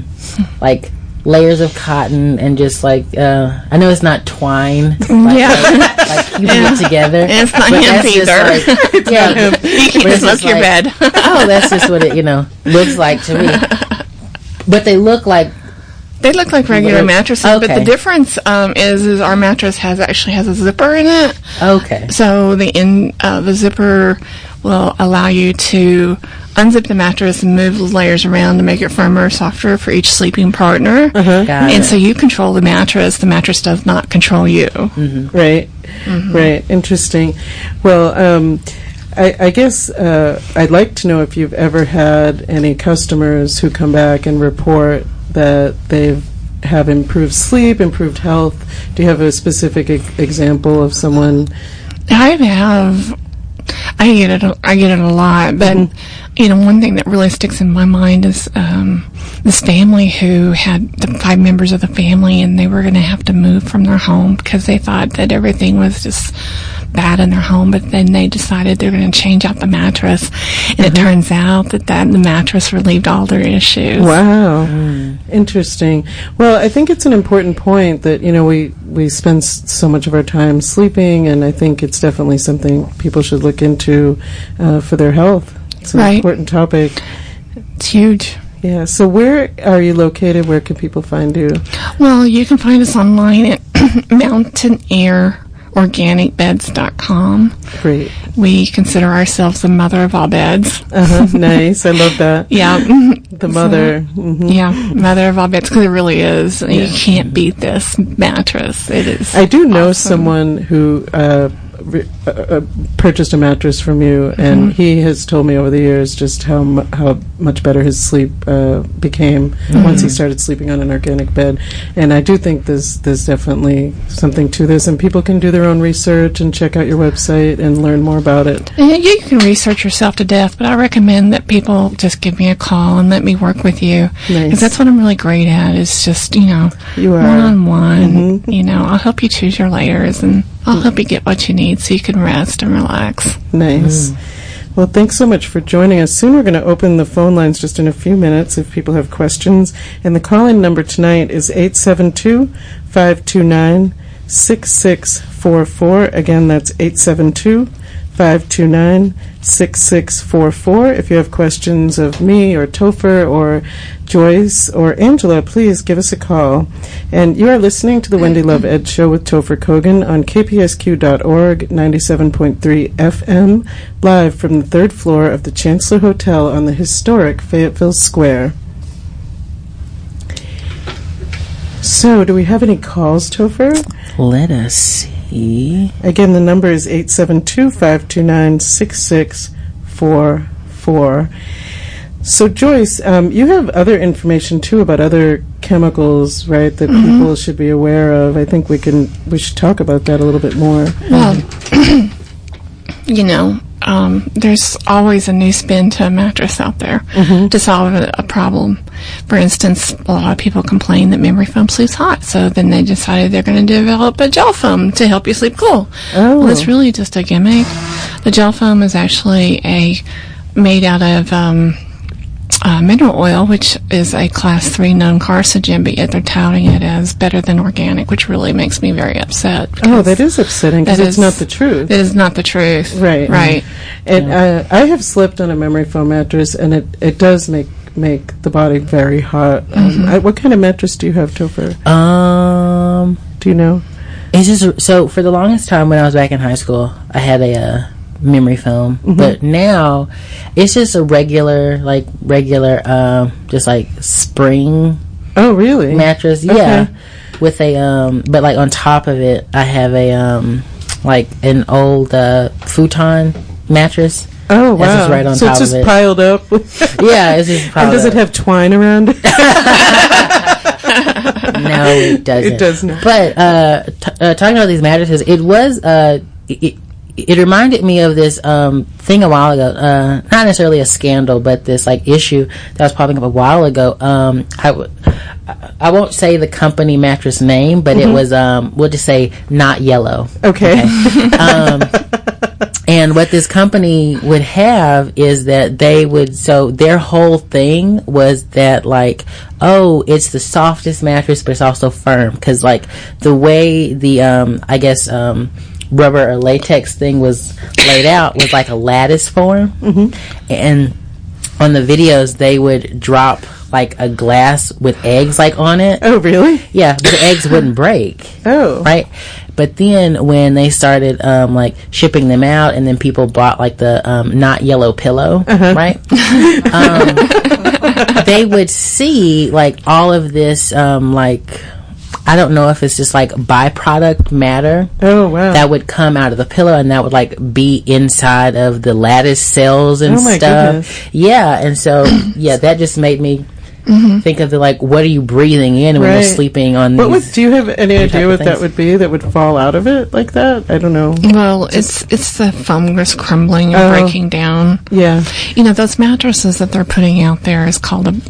like layers of cotton and just like I know it's not twine, like keeping it together. It's not but hemp that's just either. like, You can't smoke your bed. Oh, that's just what it looks like to me. But they look like. They look like regular mattresses, Okay. but the difference is our mattress actually has a zipper in it. Okay. So the zipper will allow you to unzip the mattress and move the layers around to make it firmer or softer for each sleeping partner. And so you control the mattress. The mattress does not control you. Right. Right. Interesting. Well, I guess I'd like to know if you've ever had any customers who come back and report that they've have improved sleep, improved health. Do you have a specific example of someone? I get it a lot, but one thing that really sticks in my mind is this family who had the 5 members of the family, and they were going to have to move from their home because they thought that everything was just bad in their home, but then they decided they're going to change out the mattress, and it turns out that the mattress relieved all their issues. Wow. Interesting. Well, I think it's an important point that, we spend so much of our time sleeping, and I think it's definitely something people should look into for their health. It's an important topic. It's huge. Yeah. So where are you located? Where can people find you? Well, you can find us online at mountaineerorganicbeds.com. Great. We consider ourselves the mother of all beds. Nice. I love that. Yeah. The mother. Yeah, mother of all beds, because it really is. You can't beat this mattress. It is. I do know someone who purchased a mattress from you, and he has told me over the years just how much better his sleep became once he started sleeping on an organic bed. And I do think there's definitely something to this, and people can do their own research and check out your website and learn more about it. You can research yourself to death, but I recommend that people just give me a call and let me work with you, because that's what I'm really great at, is just one-on-one. I'll help you choose your layers, and I'll help you get what you need so you can rest and relax. Nice. Well, thanks so much for joining us. Soon we're going to open the phone lines just in a few minutes if people have questions. And the call-in number tonight is 872-529-6644. Again, that's 872-529-6644. If you have questions of me or Topher or Joyce or Angela, please give us a call. And you are listening to the Wendy Love Ed Show with Topher Kogan on KPSQ.org, 97.3 FM, live from the 3rd floor of the Chancellor Hotel on the historic Fayetteville Square. So, do we have any calls, Topher? Let us see. Again, the number is 872-529-6644. So, Joyce, you have other information, too, about other chemicals, right, that people should be aware of. I think we should talk about that a little bit more. Well, there's always a new spin to a mattress out there to solve a problem. For instance, a lot of people complain that memory foam sleeps hot, so then they decided they're going to develop a gel foam to help you sleep cool. Well, it's really just a gimmick. The gel foam is actually made out of mineral oil, which is a class 3 known carcinogen, but yet they're touting it as better than organic, which really makes me very upset. Oh, that is upsetting, because it's not the truth. It is not the truth. Right. Right. And I have slept on a memory foam mattress, and it does make the body very hot. What kind of mattress do you have, Topher? Do you know? It's just, so for the longest time when I was back in high school, I had a memory foam, but now it's just a regular just like spring mattress. Yeah, with a but like on top of it I have a like an old futon mattress. Oh, wow. That's just right on top of it. So it's just piled up? Yeah, it's just piled up. And does it have twine around it? No, it doesn't. It does not. But talking about these mattresses, it was it reminded me of this thing a while ago. Not necessarily a scandal, but this like issue that was popping up a while ago. I won't say the company mattress name, but it was we'll just say Not Yellow. Okay. And what this company would have is that they would, so their whole thing was that like, oh, it's the softest mattress, but it's also firm. Cause like the way the, I guess, rubber or latex thing was laid out was like a lattice form. And on the videos, they would drop like a glass with eggs like on it. Oh, really? Yeah, but the eggs wouldn't break. Oh. Right? But then when they started like shipping them out, and then people bought like the not yellow pillow, right? They would see like all of this like, I don't know if it's just like byproduct matter. Oh, wow. That would come out of the pillow, and that would like be inside of the lattice cells and my stuff. Goodness. Yeah, and so that just made me think of the like, what are you breathing in when you're sleeping on these? Do you have any idea what that would be that would fall out of it like that? I don't know. Well, it's the fungus crumbling and breaking down. Yeah. You know, those mattresses that they're putting out there is called a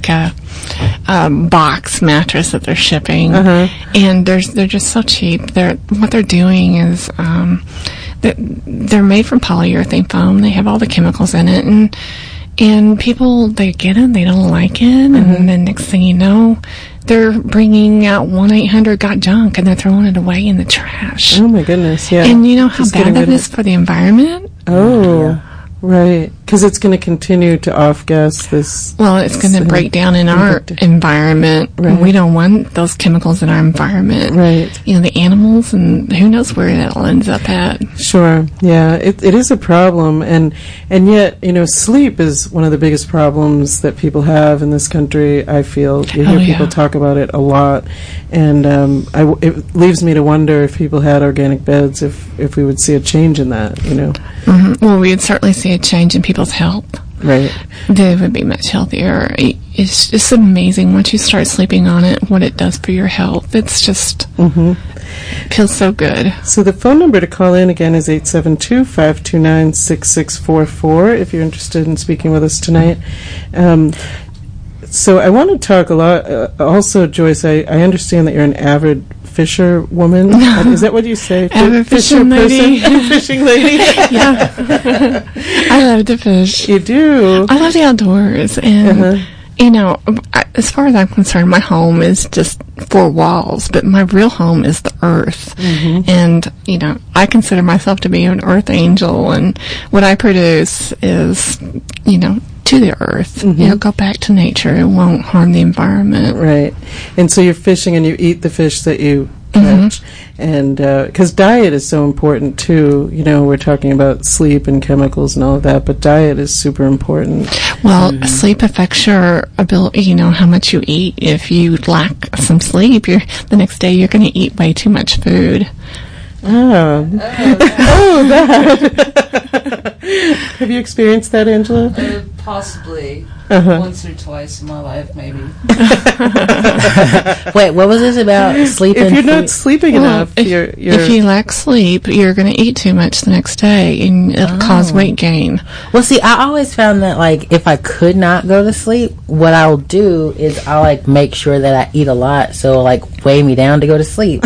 box mattress that they're shipping, and they're just so cheap. What they're doing is they're made from polyurethane foam. They have all the chemicals in it, and people, they get it, they don't like it, and then next thing you know, they're bringing out 1-800-GOT-JUNK, and they're throwing it away in the trash. Oh my goodness, yeah. And you know how bad that is for the environment? Oh, right. Because it's going to continue to off-gas this... Well, it's going to break down in our environment. Right. We don't want those chemicals in our environment. Right. You know, the animals, and who knows where that ends up at. Sure. Yeah, it is a problem. And yet, you know, sleep is one of the biggest problems that people have in this country, I feel. You hear people talk about it a lot. And it leaves me to wonder if people had organic beds, if we would see a change in that, you know. Well, we would certainly see a change in people's health. Right. They would be much healthier. It's just amazing once you start sleeping on it, what it does for your health. It's just feels so good. So the phone number to call in again is 872-529-6644 if you're interested in speaking with us tonight. So I want to talk a lot. Also, Joyce, I understand that you're an avid fisher woman. Is that what you say? Avid fishing lady. Fishing lady. Yeah. I love to fish. You do. I love the outdoors. And, you know, as far as I'm concerned, my home is just 4 walls, but my real home is the earth. And, you know, I consider myself to be an earth angel, and what I produce is, you know, to the earth. You know, go back to nature. It won't harm the environment. Right. And so you're fishing and you eat the fish that you catch. And because diet is so important too. You know, we're talking about sleep and chemicals and all of that, but diet is super important. Well, sleep affects your ability, you know, how much you eat. If you lack some sleep, the next day you're going to eat way too much food. That. Have you experienced that, Angela? Possibly. Once or twice in my life, maybe. Wait, what was this about sleeping? If you're not sleeping enough, if you lack sleep, you're going to eat too much the next day, and it'll cause weight gain. Well, see, I always found that, like, if I could not go to sleep, what I'll do is I'll, like, make sure that I eat a lot, so, like, weigh me down to go to sleep.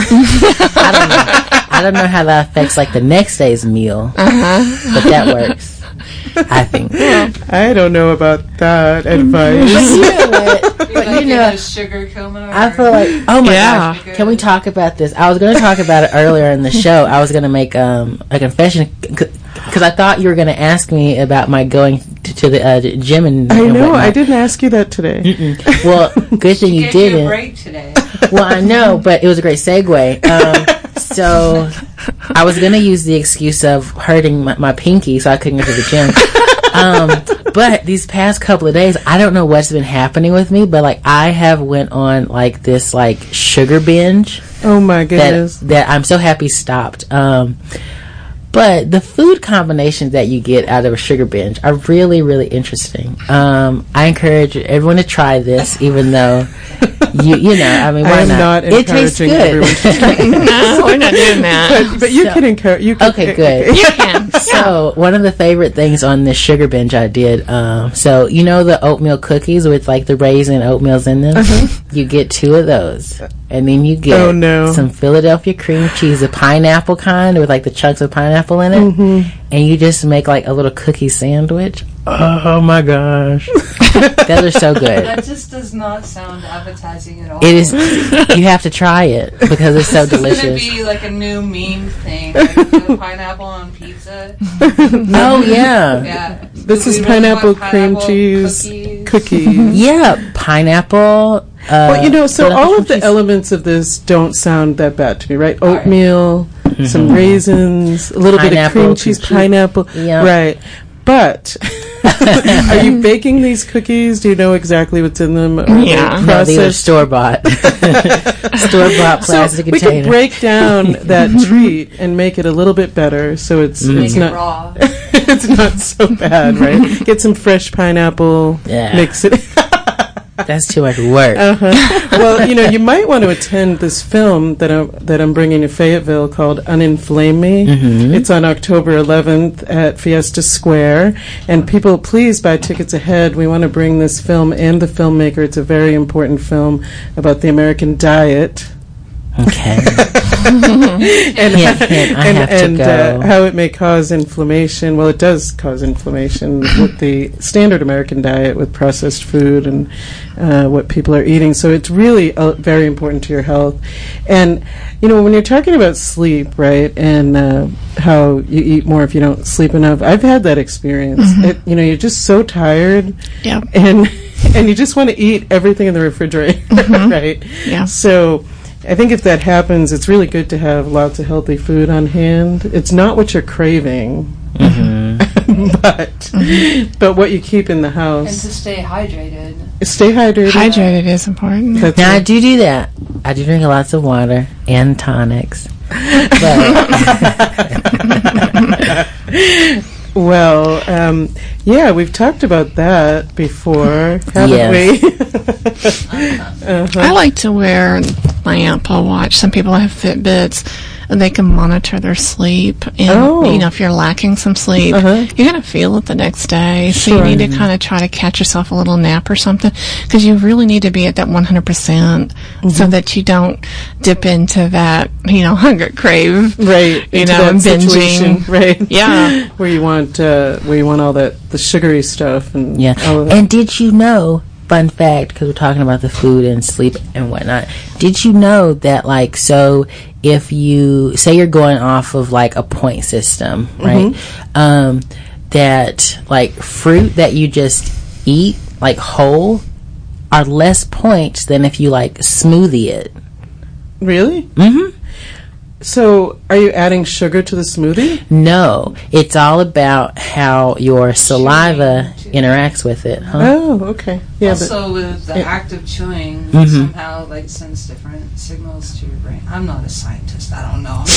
I don't know how that affects, like, the next day's meal, but that works. I think. I don't know about that advice. But you know what? But you know, sugar coma. I feel like, oh my gosh, can we talk about this? I was going to talk about it earlier in the show. I was going to make a confession because I thought you were going to ask me about my going to the gym and I know, whatnot. I didn't ask you that today. Well, good thing you didn't. You a break today. Well, I know, but it was a great segue. So I was going to use the excuse of hurting my pinky, so I couldn't go to the gym. But these past couple of days, I don't know what's been happening with me, but like I have went on like this like sugar binge. Oh my goodness. That I'm so happy stopped. But the food combinations that you get out of a sugar binge are really, really interesting. I encourage everyone to try this, even though you know, I mean, why I'm not it tastes good. everyone to try it. No, we're not doing that. But you can encourage. Okay, good. You can. So one of the favorite things on this sugar binge I did, so you know the oatmeal cookies with like the raisin oatmeals in them? You get 2 of those. And then you get some Philadelphia cream cheese, the pineapple kind with like the chunks of pineapple in it. And you just make like a little cookie sandwich. Oh my gosh. Those are so good. That just does not sound appetizing at all. It is. You have to try it because it's so delicious. It's going to be like a new meme thing. Like the pineapple on pizza. Oh, yeah. Yeah. This is pineapple cream cheese cookies. Yeah, pineapple. Well, so but all of the elements of this don't sound that bad to me, right? Oatmeal, some raisins, a little bit of cream cheese, pineapple. Yeah. Right. But are you baking these cookies? Do you know exactly what's in them? Yeah. No, they were store-bought. Store-bought plastic we container. could break down that treat and make it a little bit better so it's not raw. it's not so bad, right? Get some fresh pineapple, mix it. That's too much work. Well, you might want to attend this film that I'm bringing to Fayetteville called Uninflame Me. It's on October 11th at Fiesta Square. And people, please buy tickets ahead. We want to bring this film and the filmmaker. It's a very important film about the American diet. Okay. and I have to go. How it may cause inflammation. Well, it does cause inflammation with the standard American diet with processed food and what people are eating. So it's really very important to your health. And, when you're talking about sleep, right, and how you eat more if you don't sleep enough, I've had that experience. You're just so tired. Yeah. And you just want to eat everything in the refrigerator, right? Yeah. So I think if that happens, it's really good to have lots of healthy food on hand. It's not what you're craving, but what you keep in the house. And to stay hydrated. Stay hydrated. Hydrated is important. Now, I do that. I do drink lots of water and tonics. Well, we've talked about that before, haven't we? I like to wear my Apple Watch. Some people have Fitbits, and they can monitor their sleep. And, if you're lacking some sleep, you're going to feel it the next day. So you need to kind of try to catch yourself a little nap or something, because you really need to be at that 100% so that you don't dip into that, hunger crave. Right. And binging. Right. Yeah. where you want all the sugary stuff and all of that. And did you know, fun fact, because we're talking about the food and sleep and whatnot, did you know that, so if you say you're going off of a point system, right, that fruit that you just eat whole are less points than if you smoothie it. Really? So, are you adding sugar to the smoothie? No, it's all about how your saliva interacts with it. Oh, okay. Yeah. Also, with the act of chewing, somehow sends different signals to your brain. I'm not a scientist. I don't know.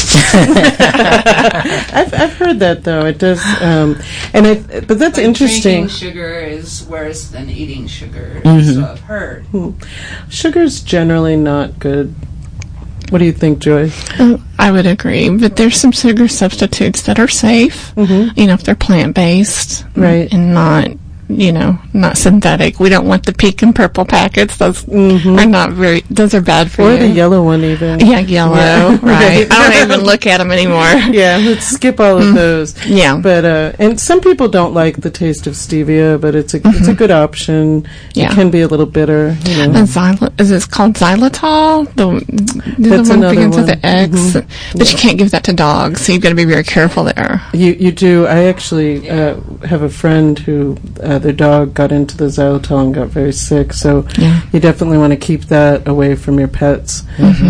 I've heard that though. It does, but that's interesting. Drinking sugar is worse than eating sugar. So I've heard. Sugar's generally not good. What do you think, Joy? I would agree, but there's some sugar substitutes that are safe, if they're plant-based, right, and not synthetic. We don't want the pink and purple packets. Those are not those are bad for you. Or the yellow one even. Yeah, yellow, right. I don't even look at them anymore. Yeah, let's skip all of those. Yeah. But, and some people don't like the taste of stevia, but it's a good option. Yeah. It can be a little bitter, And is it called xylitol? That's the one that another begins one. with the X. But you can't give that to dogs, so you've got to be very careful there. You do. I actually have a friend who their dog got into the xylitol and got very sick, so you definitely want to keep that away from your pets.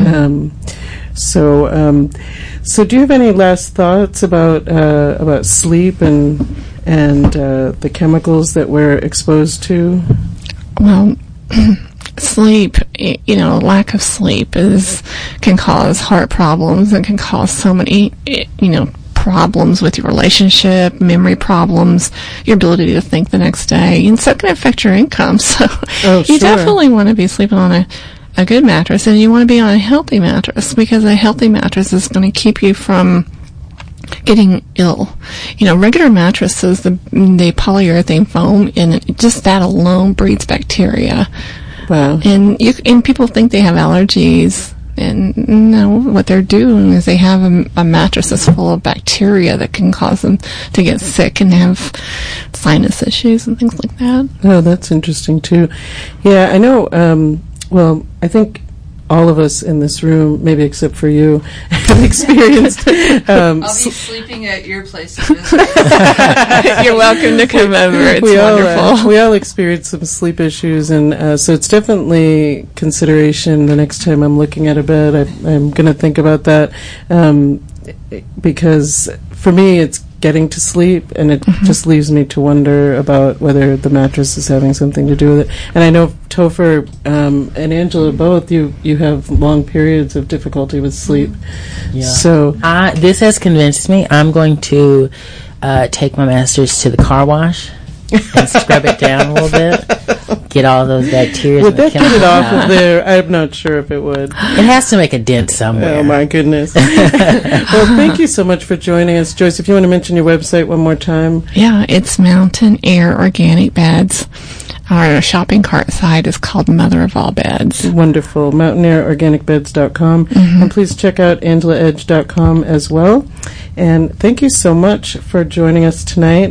So do you have any last thoughts about sleep and the chemicals that we're exposed to? Well, sleep, lack of sleep can cause heart problems and can cause so many, problems with your relationship, memory problems, your ability to think the next day, and so it can affect your income. So you definitely want to be sleeping on a good mattress, and you want to be on a healthy mattress, because a healthy mattress is going to keep you from getting ill. Regular mattresses, the polyurethane foam, and just that alone breeds bacteria. Wow. And people think they have allergies. And no, what they're doing is they have a mattress that's full of bacteria that can cause them to get sick and have sinus issues and things like that. Oh, that's interesting too. Yeah, I know. Well, I think all of us in this room, maybe except for you, have experienced. I'll be sleeping at your place. You're welcome to come over. It's wonderful. We all experience some sleep issues, and so it's definitely consideration the next time I'm looking at a bed. I'm going to think about that because for me it's getting to sleep, and it just leaves me to wonder about whether the mattress is having something to do with it. And I know Topher and Angela, both you have long periods of difficulty with sleep. Yeah. So this has convinced me. I'm going to take my masters to the car wash and scrub it down a little bit, get all those bacteria. Would that get it off of there? I'm not sure if it would. It has to make a dent somewhere. Oh, my goodness. Well, thank you so much for joining us. Joyce, if you want to mention your website one more time. Yeah, it's Mountain Air Organic Beds. Our shopping cart site is called Mother of All Beds. Wonderful. MountainAirOrganicBeds.com. And please check out AngelaEdge.com as well. And thank you so much for joining us tonight.